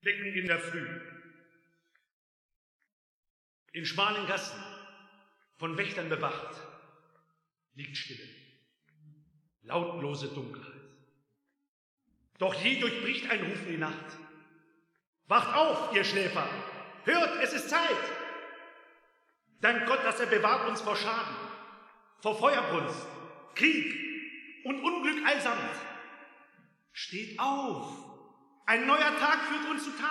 Wecken in der Früh. In schmalen Gassen, von Wächtern bewacht, liegt Stille, lautlose Dunkelheit. Doch je durchbricht ein Rufen die Nacht. Wacht auf, ihr Schläfer! Hört, es ist Zeit! Dank Gott, dass er bewahrt uns vor Schaden, vor Feuerbrunst, Krieg und Unglück allsamt. Steht auf! Ein neuer Tag führt uns zu Tag.